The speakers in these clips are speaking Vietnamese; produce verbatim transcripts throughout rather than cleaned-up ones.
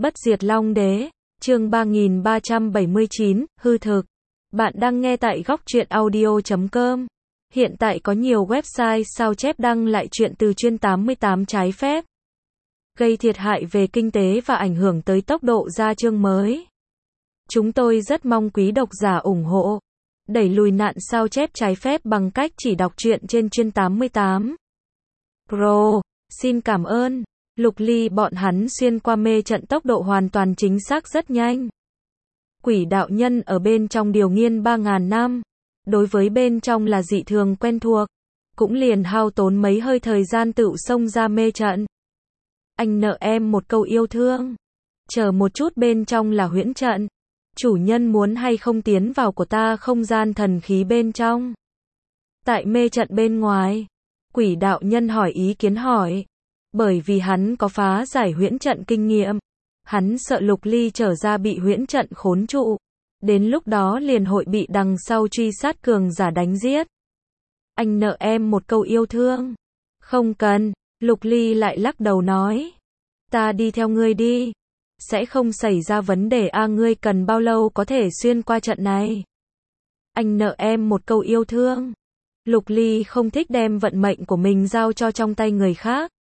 Bất diệt Long Đế, chương ba nghìn ba trăm bảy mươi chín, hư thực. Bạn đang nghe tại góc truyện audio chấm com. Hiện tại có nhiều website sao chép đăng lại truyện từ chuyên tám mươi tám trái phép, gây thiệt hại về kinh tế và ảnh hưởng tới tốc độ ra chương mới. Chúng tôi rất mong quý độc giả ủng hộ, đẩy lùi nạn sao chép trái phép bằng cách chỉ đọc truyện trên chuyên tám mươi tám Pro. Xin cảm ơn. Lục Ly bọn hắn xuyên qua mê trận tốc độ hoàn toàn chính xác rất nhanh. Quỷ đạo nhân ở bên trong điều nghiên ba ngàn năm, đối với bên trong là dị thường quen thuộc, cũng liền hao tốn mấy hơi thời gian tựu xông ra mê trận. Anh nợ em một câu yêu thương. Chờ một chút, bên trong là huyễn trận. Chủ nhân muốn hay không tiến vào của ta không gian thần khí bên trong? Tại mê trận bên ngoài, quỷ đạo nhân hỏi ý kiến hỏi. Bởi vì hắn có phá giải huyễn trận kinh nghiệm, hắn sợ Lục Ly trở ra bị huyễn trận khốn trụ, đến lúc đó liền hội bị đằng sau truy sát cường giả đánh giết. Anh nợ em một câu yêu thương. Không cần. Lục Ly lại lắc đầu nói. Ta đi theo ngươi đi, sẽ không xảy ra vấn đề a. À, ngươi cần bao lâu có thể xuyên qua trận này? Anh nợ em một câu yêu thương. Lục Ly không thích đem vận mệnh của mình giao cho trong tay người khác.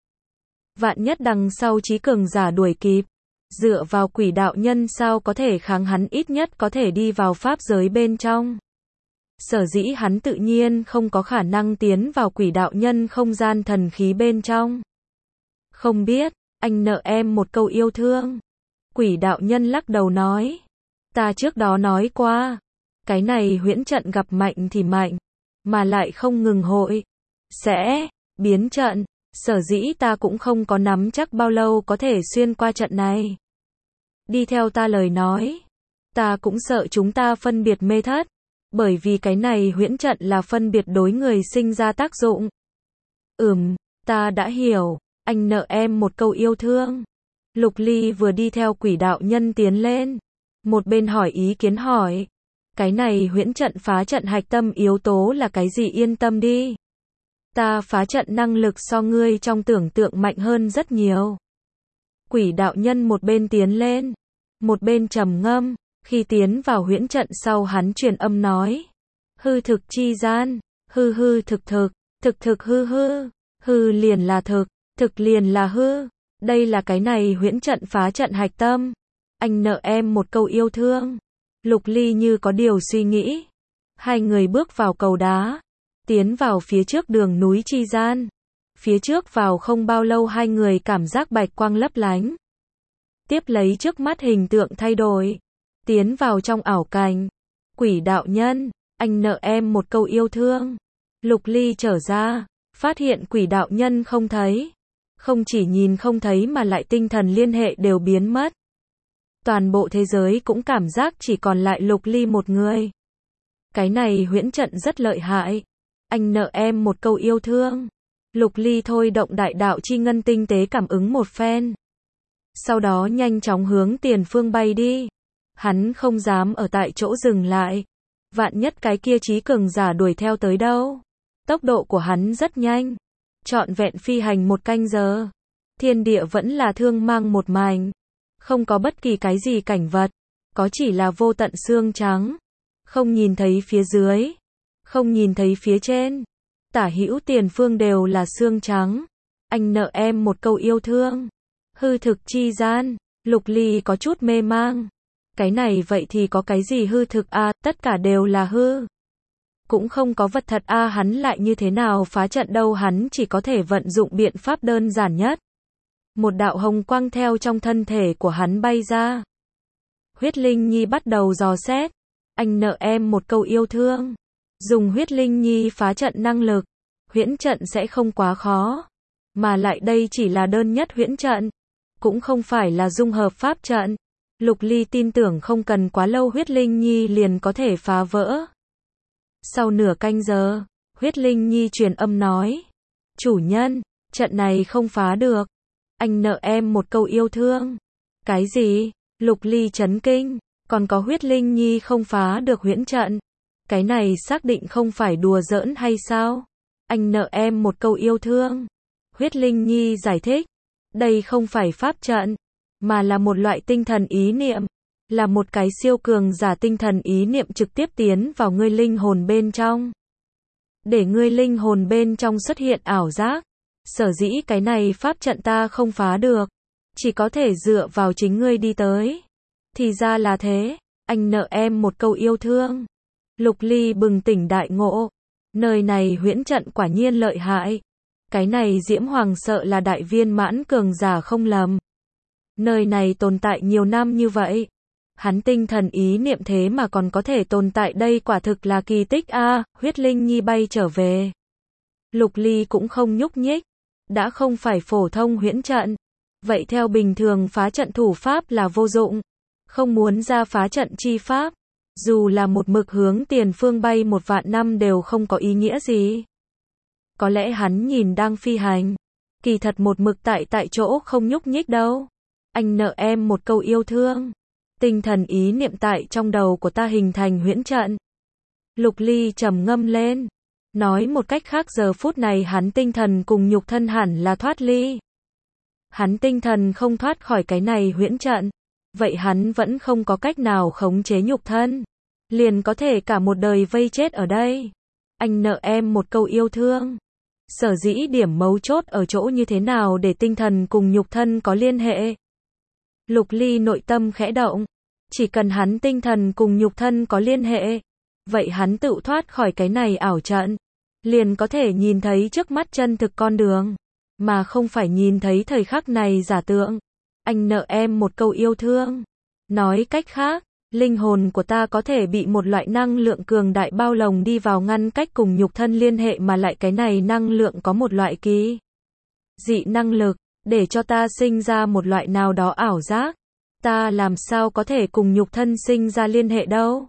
Vạn nhất đằng sau chí cường giả đuổi kịp, dựa vào quỷ đạo nhân sao có thể kháng hắn, ít nhất có thể đi vào pháp giới bên trong. Sở dĩ hắn tự nhiên không có khả năng tiến vào quỷ đạo nhân không gian thần khí bên trong. Không biết. Anh nợ em một câu yêu thương. Quỷ đạo nhân lắc đầu nói. Ta trước đó nói qua, cái này huyễn trận gặp mạnh thì mạnh, mà lại không ngừng hội sẽ biến trận. Sở dĩ ta cũng không có nắm chắc bao lâu có thể xuyên qua trận này. Đi theo ta lời nói. Ta cũng sợ chúng ta phân biệt mê thất, bởi vì cái này huyễn trận là phân biệt đối người sinh ra tác dụng. Ừm, ta đã hiểu. Anh nợ em một câu yêu thương. Lục Ly vừa đi theo quỷ đạo nhân tiến lên, một bên hỏi ý kiến hỏi. Cái này huyễn trận phá trận hạch tâm yếu tố là cái gì? Yên tâm đi, ta phá trận năng lực so ngươi trong tưởng tượng mạnh hơn rất nhiều. Quỷ đạo nhân một bên tiến lên, một bên trầm ngâm. Khi tiến vào huyễn trận sau, hắn truyền âm nói. Hư thực chi gian, hư hư thực thực, thực thực hư hư, hư liền là thực, thực liền là hư. Đây là cái này huyễn trận phá trận hạch tâm. Anh nợ em một câu yêu thương. Lục Ly như có điều suy nghĩ. Hai người bước vào cầu đá, tiến vào phía trước đường núi chi gian. Phía trước vào không bao lâu, hai người cảm giác bạch quang lấp lánh. Tiếp lấy trước mắt hình tượng thay đổi, tiến vào trong ảo cảnh. Quỷ đạo nhân, anh nợ em một câu yêu thương. Lục Ly trở ra, phát hiện quỷ đạo nhân không thấy. Không chỉ nhìn không thấy mà lại tinh thần liên hệ đều biến mất. Toàn bộ thế giới cũng cảm giác chỉ còn lại Lục Ly một người. Cái này huyễn trận rất lợi hại. Anh nợ em một câu yêu thương. Lục Ly thôi động đại đạo chi ngân tinh tế cảm ứng một phen, sau đó nhanh chóng hướng tiền phương bay đi. Hắn không dám ở tại chỗ dừng lại, vạn nhất cái kia chí cường giả đuổi theo tới đâu. Tốc độ của hắn rất nhanh, trọn vẹn phi hành một canh giờ. Thiên địa vẫn là thương mang một mảnh, không có bất kỳ cái gì cảnh vật, có chỉ là vô tận xương trắng. Không nhìn thấy phía dưới, không nhìn thấy phía trên, tả hữu tiền phương đều là xương trắng. Anh nợ em một câu yêu thương. Hư thực chi gian, Lục Ly có chút mê mang. Cái này vậy thì có cái gì hư thực a? À, tất cả đều là hư. Cũng không có vật thật a. À, hắn lại như thế nào phá trận đâu? Hắn chỉ có thể vận dụng biện pháp đơn giản nhất. Một đạo hồng quang theo trong thân thể của hắn bay ra. Huyết Linh Nhi bắt đầu dò xét. Anh nợ em một câu yêu thương. Dùng Huyết Linh Nhi phá trận năng lực, huyễn trận sẽ không quá khó. Mà lại đây chỉ là đơn nhất huyễn trận, cũng không phải là dung hợp pháp trận. Lục Ly tin tưởng không cần quá lâu Huyết Linh Nhi liền có thể phá vỡ. Sau nửa canh giờ, Huyết Linh Nhi truyền âm nói. Chủ nhân, trận này không phá được. Anh nợ em một câu yêu thương. Cái gì? Lục Ly chấn kinh. Còn có Huyết Linh Nhi không phá được huyễn trận? Cái này xác định không phải đùa giỡn hay sao? Anh nợ em một câu yêu thương. Huyết Linh Nhi giải thích. Đây không phải pháp trận, mà là một loại tinh thần ý niệm, là một cái siêu cường giả tinh thần ý niệm trực tiếp tiến vào ngươi linh hồn bên trong. Để ngươi linh hồn bên trong xuất hiện ảo giác. Sở dĩ cái này pháp trận ta không phá được, chỉ có thể dựa vào chính ngươi đi tới. Thì ra là thế, anh nợ em một câu yêu thương. Lục Ly bừng tỉnh đại ngộ. Nơi này huyễn trận quả nhiên lợi hại. Cái này Diễm Hoàng sợ là đại viên mãn cường giả không lầm. Nơi này tồn tại nhiều năm như vậy. Hắn tinh thần ý niệm thế mà còn có thể tồn tại đây quả thực là kỳ tích a. À, huyết linh nhi bay trở về. Lục Ly cũng không nhúc nhích. Đã không phải phổ thông huyễn trận. Vậy theo bình thường phá trận thủ pháp là vô dụng. Không muốn ra phá trận chi pháp. Dù là một mực hướng tiền phương bay một vạn năm đều không có ý nghĩa gì. Có lẽ hắn nhìn đang phi hành. Kỳ thật một mực tại tại chỗ không nhúc nhích đâu. Anh nợ em một câu yêu thương. Tinh thần ý niệm tại trong đầu của ta hình thành huyễn trận. Lục Ly trầm ngâm lên. Nói một cách khác giờ phút này hắn tinh thần cùng nhục thân hẳn là thoát ly. Hắn tinh thần không thoát khỏi cái này huyễn trận. Vậy hắn vẫn không có cách nào khống chế nhục thân. Liền có thể cả một đời vây chết ở đây. Anh nợ em một câu yêu thương. Sở dĩ điểm mấu chốt ở chỗ như thế nào để tinh thần cùng nhục thân có liên hệ. Lục Ly nội tâm khẽ động. Chỉ cần hắn tinh thần cùng nhục thân có liên hệ. Vậy hắn tự thoát khỏi cái này ảo trận. Liền có thể nhìn thấy trước mắt chân thực con đường. Mà không phải nhìn thấy thời khắc này giả tượng. Anh nợ em một câu yêu thương. Nói cách khác, linh hồn của ta có thể bị một loại năng lượng cường đại bao lồng đi vào ngăn cách cùng nhục thân liên hệ mà lại cái này năng lượng có một loại kỳ dị năng lực, để cho ta sinh ra một loại nào đó ảo giác. Ta làm sao có thể cùng nhục thân sinh ra liên hệ đâu?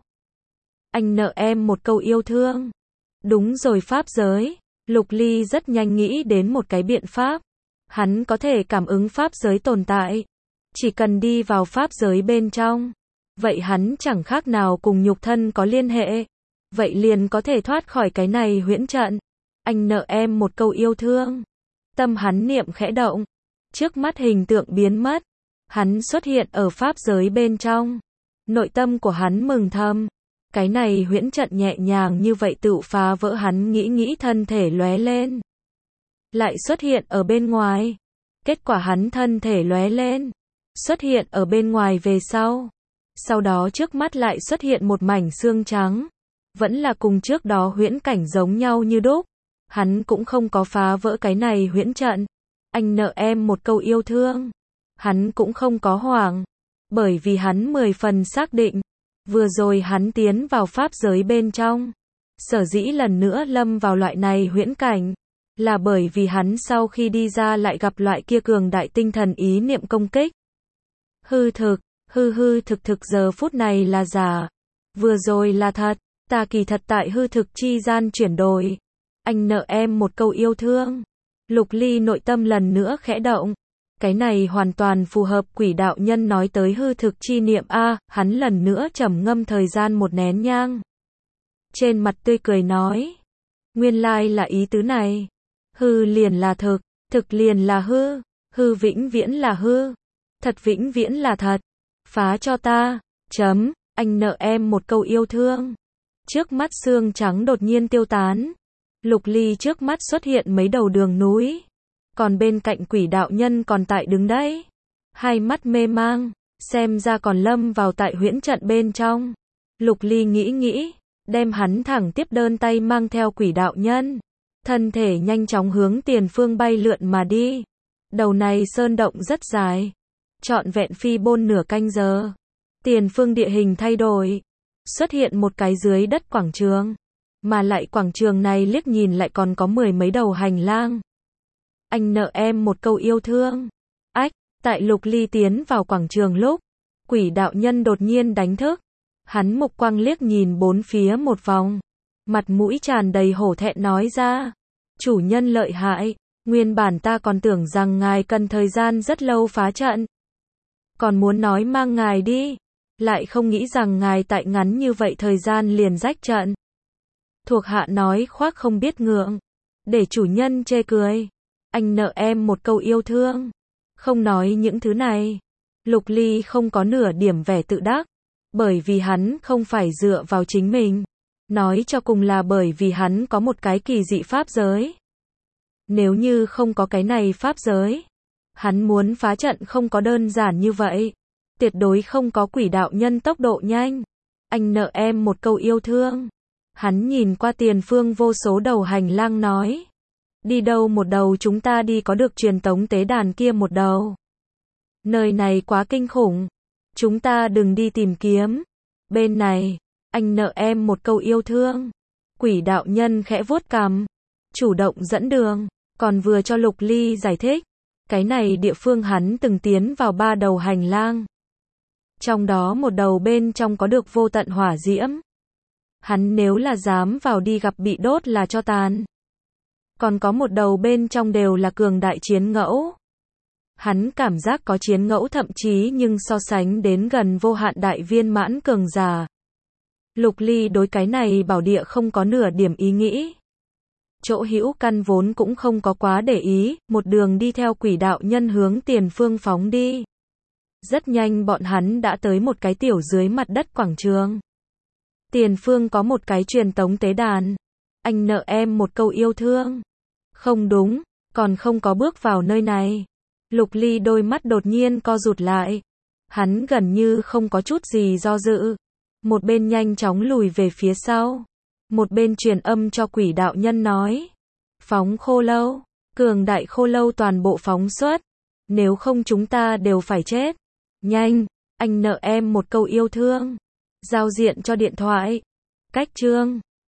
Anh nợ em một câu yêu thương. Đúng rồi pháp giới. Lục Ly rất nhanh nghĩ đến một cái biện pháp. Hắn có thể cảm ứng pháp giới tồn tại. Chỉ cần đi vào pháp giới bên trong. Vậy hắn chẳng khác nào cùng nhục thân có liên hệ. Vậy liền có thể thoát khỏi cái này huyễn trận. Anh nợ em một câu yêu thương. Tâm hắn niệm khẽ động. Trước mắt hình tượng biến mất. Hắn xuất hiện ở pháp giới bên trong. Nội tâm của hắn mừng thầm. Cái này huyễn trận nhẹ nhàng như vậy tự phá vỡ hắn nghĩ nghĩ thân thể lóe lên. Lại xuất hiện ở bên ngoài. Kết quả hắn thân thể lóe lên. Xuất hiện ở bên ngoài về sau. Sau đó trước mắt lại xuất hiện một mảnh xương trắng. Vẫn là cùng trước đó huyễn cảnh giống nhau như đúc. Hắn cũng không có phá vỡ cái này huyễn trận. Anh nợ em một câu yêu thương. Hắn cũng không có hoảng. Bởi vì hắn mười phần xác định. Vừa rồi hắn tiến vào pháp giới bên trong. Sở dĩ lần nữa lâm vào loại này huyễn cảnh. Là bởi vì hắn sau khi đi ra lại gặp loại kia cường đại tinh thần ý niệm công kích. Hư thực, hư hư thực thực giờ phút này là giả. Vừa rồi là thật, ta kỳ thật tại hư thực chi gian chuyển đổi. Anh nợ em một câu yêu thương. Lục Ly nội tâm lần nữa khẽ động. Cái này hoàn toàn phù hợp quỷ đạo nhân nói tới hư thực chi niệm a. Hắn lần nữa trầm ngâm thời gian một nén nhang. Trên mặt tươi cười nói. Nguyên lai là ý tứ này. Hư liền là thực, thực liền là hư, hư vĩnh viễn là hư, thật vĩnh viễn là thật. Phá cho ta, chấm, anh nợ em một câu yêu thương. Trước mắt xương trắng đột nhiên tiêu tán. Lục Ly trước mắt xuất hiện mấy đầu đường núi. Còn bên cạnh quỷ đạo nhân còn tại đứng đấy. Hai mắt mê mang, xem ra còn lâm vào tại huyễn trận bên trong. Lục Ly nghĩ nghĩ, đem hắn thẳng tiếp đơn tay mang theo quỷ đạo nhân. Thân thể nhanh chóng hướng tiền phương bay lượn mà đi. Đầu này sơn động rất dài. Trọn vẹn phi bôn nửa canh giờ. Tiền phương địa hình thay đổi. Xuất hiện một cái dưới đất quảng trường. Mà lại quảng trường này liếc nhìn lại còn có mười mấy đầu hành lang. Anh nợ em một câu yêu thương. Ách, tại Lục Ly tiến vào quảng trường lúc. Quỷ đạo nhân đột nhiên đánh thức. Hắn mục quang liếc nhìn bốn phía một vòng. Mặt mũi tràn đầy hổ thẹn nói ra. Chủ nhân lợi hại. Nguyên bản ta còn tưởng rằng ngài cần thời gian rất lâu phá trận. Còn muốn nói mang ngài đi. Lại không nghĩ rằng ngài tại ngắn như vậy thời gian liền rách trận. Thuộc hạ nói khoác không biết ngượng. Để chủ nhân chê cười. Anh nợ em một câu yêu thương. Không nói những thứ này. Lục Ly không có nửa điểm vẻ tự đắc, bởi vì hắn không phải dựa vào chính mình. Nói cho cùng là bởi vì hắn có một cái kỳ dị pháp giới. Nếu như không có cái này pháp giới, hắn muốn phá trận không có đơn giản như vậy. Tuyệt đối không có quỷ đạo nhân tốc độ nhanh. Anh nợ em một câu yêu thương. Hắn nhìn qua tiền phương vô số đầu hành lang nói. Đi đâu một đầu chúng ta đi có được truyền tống tế đàn kia một đầu. Nơi này quá kinh khủng. Chúng ta đừng đi tìm kiếm. Bên này, anh nợ em một câu yêu thương. Quỷ đạo nhân khẽ vuốt cằm, chủ động dẫn đường, còn vừa cho Lục Ly giải thích. Cái này địa phương hắn từng tiến vào ba đầu hành lang. Trong đó một đầu bên trong có được vô tận hỏa diễm. Hắn nếu là dám vào đi gặp bị đốt là cho tàn. Còn có một đầu bên trong đều là cường đại chiến ngẫu. Hắn cảm giác có chiến ngẫu thậm chí nhưng so sánh đến gần vô hạn đại viên mãn cường giả. Lục Ly đối cái này bảo địa không có nửa điểm ý nghĩ. Chỗ hữu căn vốn cũng không có quá để ý, một đường đi theo quỷ đạo nhân hướng tiền phương phóng đi. Rất nhanh bọn hắn đã tới một cái tiểu dưới mặt đất quảng trường. Tiền phương có một cái truyền tống tế đàn. Anh nợ em một câu yêu thương. Không đúng, còn không có bước vào nơi này. Lục Ly đôi mắt đột nhiên co rụt lại. Hắn gần như không có chút gì do dự. Một bên nhanh chóng lùi về phía sau. Một bên truyền âm cho quỷ đạo nhân nói. Phóng khô lâu. Cường đại khô lâu toàn bộ phóng xuất. Nếu không chúng ta đều phải chết. Nhanh, anh nợ em một câu yêu thương. Giao diện cho điện thoại. Cách chương.